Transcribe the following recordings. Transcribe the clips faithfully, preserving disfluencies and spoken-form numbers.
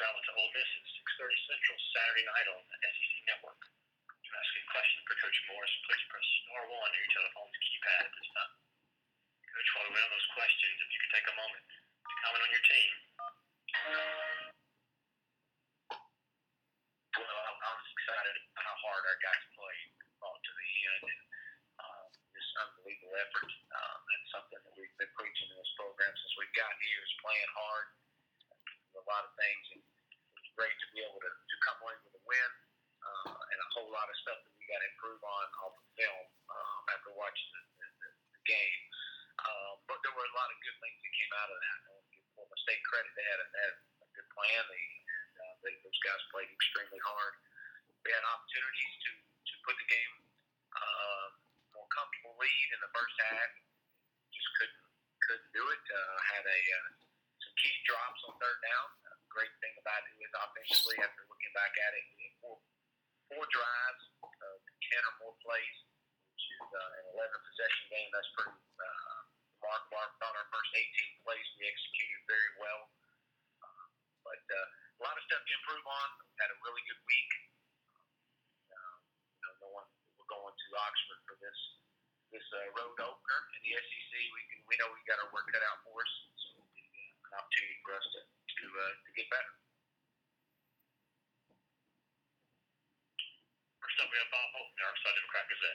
travel to Ole Miss at six thirty Central Saturday night on the S E C Network. To ask a question for Coach Morris, please press star one on your telephone's keypad at this time. Coach, while we wait on those questions, if you could take a moment to comment on your team. Well, I, I was excited about how hard our guys played, fought to the end, and um, this unbelievable effort. Um, that's something that we've been preaching in this program since we've gotten here, is playing hard. A lot of things, and it's great to be able to, to come away with a win uh, and a whole lot of stuff that we got to improve on off of film um, after watching the, the, the, the game. Um, but there were a lot of good things that came out of that. I want to give Florida State credit. They had a, they had a good plan. They, and, uh, they, those guys played extremely hard. We had opportunities to, to put the game uh, more comfortable lead in the first half. Just couldn't couldn't do it. Uh, had a uh, some key drops on third down. Uh, the great thing about it is offensively, after looking back at it, we had four, four drives, uh, ten or more plays, which is uh, an eleven possession game. That's pretty uh, remarkable. I thought our first eighteen plays we executed very well. Uh, but uh, a lot of stuff to improve on. We had a really good week. Uh, you know, no one, we're going to Oxford for this this uh, road opener in the S E C. We can we know we got our work cut out for us. So it'll be uh, an opportunity for us to to, uh, to get better. First up, we have Bob Holton, our Arkansas Democrat Gazette.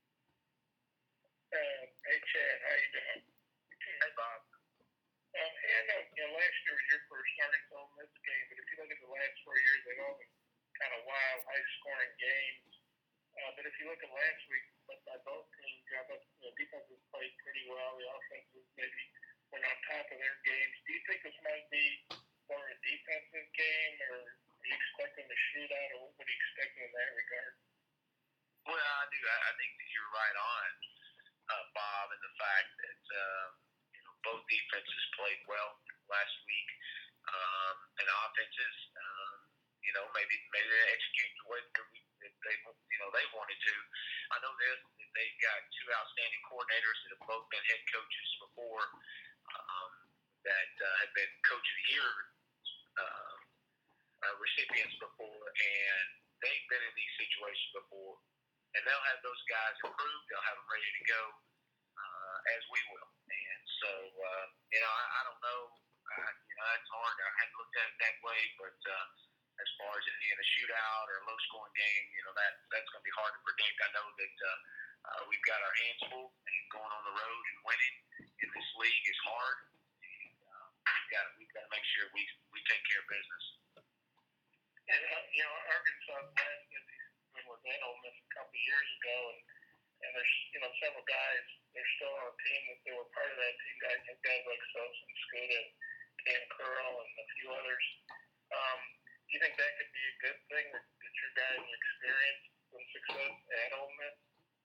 Uh, hey, Chad, how you doing? Hey, Bob. Um, hey, I know, you know last year was your first Arkansas Miss game, but if you look at the last four years, they've all been kind of wild, high-scoring games. Uh, but if you look at last week, but by both teams, you know, defenses played pretty well. The offenses maybe went on top of their games. Do you think this might be more a defensive game, or are you expecting a shootout, or what are you expecting in that regard? Well, I do. I, I think that you're right on, uh, Bob, in the fact that uh, you know both defenses played well last week, um, and offenses, um, you know, maybe maybe they execute the way that we. That they, you know, they wanted to. I know this, that they've got two outstanding coordinators that have both been head coaches before, um, that uh, have been Coach of the Year uh, uh, recipients before, and they've been in these situations before. And they'll have those guys improved. They'll have them ready to go, uh, as we will. And so, uh, you know, I, I don't know. Uh, you know, it's hard. I hadn't looked at it that way, but uh, as far as it being a shootout or a low-scoring game, you know, that that's going to be hard to predict. I know that uh, uh, we've got our hands full, and going on the road and winning in this league is hard. And uh, we've got we've got to make sure we we take care of business. And uh, you know, Arkansas last when was at Ole Miss a couple of years ago, and and there's you know several guys they're still on the team that they were part of that team. Guys, guys like Sosa and Scuda, Cam Curl, and a few others. Um, Do you think that could be a good thing, that, that your guys experience some success at Ole Miss?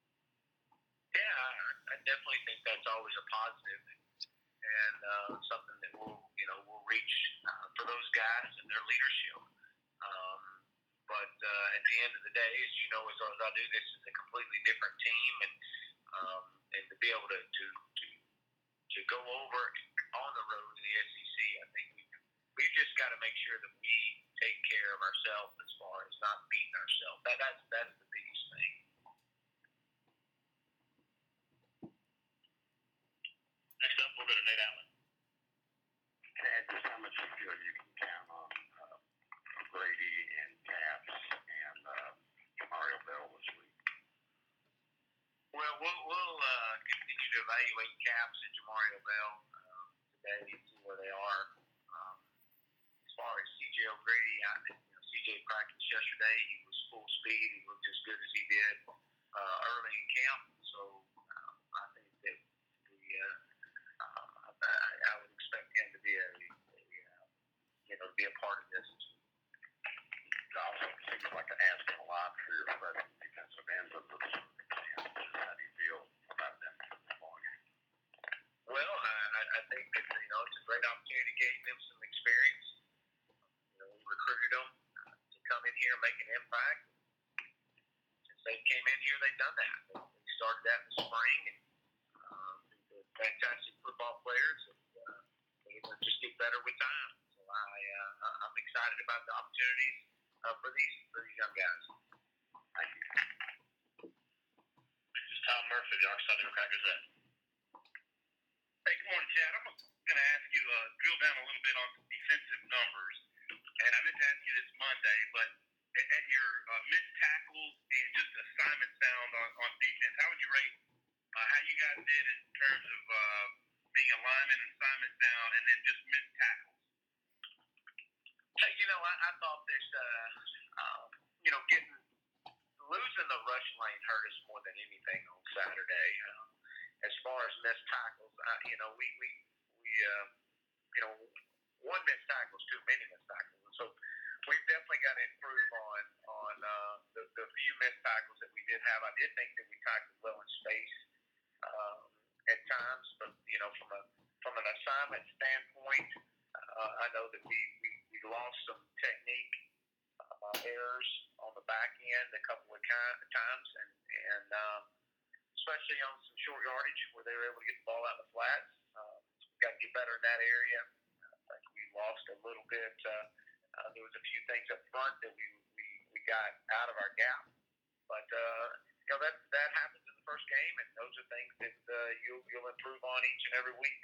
Yeah, I, I definitely think that's always a positive, and uh, something that we'll, you know, we'll reach uh, for those guys and their leadership. Um, but uh, at the end of the day, as you know, as well as I do, this is a completely different team, and um, and to be able to to to, to go over on the road in the S E C, I think we we've just got to make sure that we take care of ourselves as far as not beating ourselves. That, that's that's the biggest thing. Next up, we'll go to Nate Allen. Chad, just how much you feel you can count on uh, Grady and Capps and uh, Mario Bell this week? Well, we'll, we'll uh, continue to evaluate Capps and Jamario Bell uh, today and see where they are. Um, as far as C J O'Grady, I think you know, C J practiced yesterday. He was full speed. He looked as good as he did uh, early in camp. So uh, I think that we, uh, uh, I, I would expect him to be a, a uh, you know, to be a part of this. It also seems like an asking a lot for your freshman defensive ends of the circumstances. How do you feel about them for the ball game? Well, I, I think that you know it's a great opportunity to give them some experience. You know, we recruited them uh, to come in here and make an impact. Since they came in here, they've done that. They started that in the spring, and um, they're fantastic football players, and uh, they're going to just get better with time. So I, uh, I'm excited. excited about the opportunities uh, for these for these young guys. Thank you. This is Tom Murphy, the Arkansas Democrat Gazette. Hey, good morning, Chad. I'm going to ask you to uh, drill down a little bit on some defensive numbers. And I meant to ask you this Monday, but at, at your uh, missed tackles and just assignment sound on, on defense, how would you rate uh, how you guys did in terms of uh, being a lineman and assignment sound and then just missed tackles? Hey, you know, I, I thought this, uh, uh, you know, getting losing the rush lane hurt us more than anything on Saturday. Uh, as far as missed tackles, uh, you know, we we we uh, you know, one missed tackle is too many missed tackles, and so we've definitely got to improve on on uh, the, the few missed tackles that we did have. I did think that we tackled well in space um, at times, but you know, from a from an assignment standpoint, uh, I know that we, we we lost some technique uh, errors on the back end a couple of times, and and um, especially on some short yardage where they were able to get the ball out in the flats. Uh, got to get better in that area. I think we lost a little bit. Uh, uh, there was a few things up front that we we, we got out of our gap, but uh, you know that that happens in the first game, and those are things that uh, you'll you'll improve on each and every week.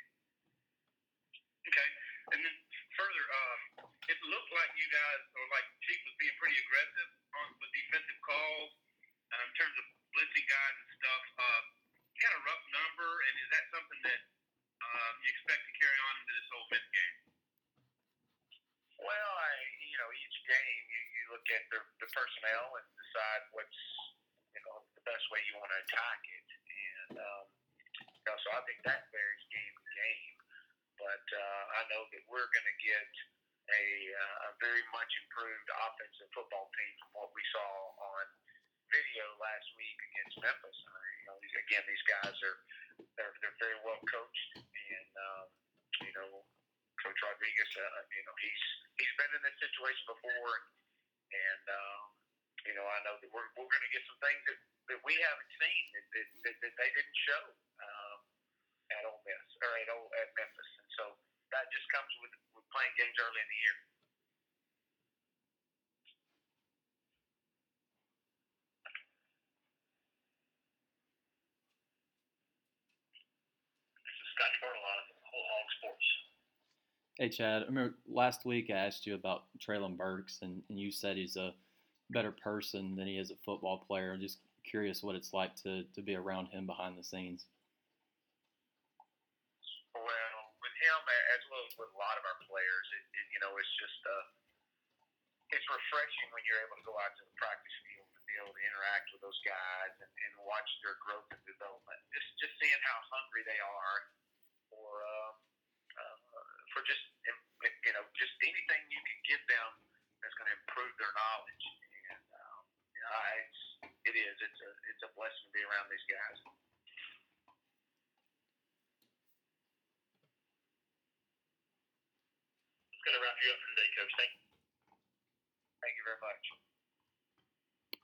Okay. And then further, um, it looked like you guys, or like Chief was being pretty aggressive on with defensive calls uh, in terms of blitzing guys and stuff. Uh, you got a rough number, and is that something that um, you expect to carry on into this whole fifth game? Well, I, you know, each game you, you look at the, the personnel and decide what's, you know, the best way you want to attack it. And, um, you know, so I think that varies game to game. But uh, I know that we're going to get a, uh, a very much improved offensive football team from what we saw on video last week against Memphis. Uh, you know, these, again, these guys are they're, they're very well coached, and um, you know, Coach Rodriguez, uh, you know, he's he's been in this situation before, and um, you know, I know that we're we're going to get some things that, that we haven't seen that, that, that, that they didn't show um, at Ole Miss or at Ole, at Memphis, and so that just comes with with playing games early in the year. This is Scott Bordelon of Whole Hog Sports. Hey, Chad, I remember last week I asked you about Traylon Burks, and, and you said he's a better person than he is a football player. I'm just curious what it's like to, to be around him behind the scenes. Well, with him, as well as with a lot of our players, it, it you know, it's just uh, it's refreshing when you're able to go out to the practice field and be able to interact with those guys and, and watch their growth and development. Just just seeing how hungry they are for uh, uh, for just you know just anything you can give them that's going to improve their knowledge. And um, you know, I, it's, it is it's a it's a blessing to be around these guys. That's going to wrap you up for today, Coach. Thank you. Thank you very much.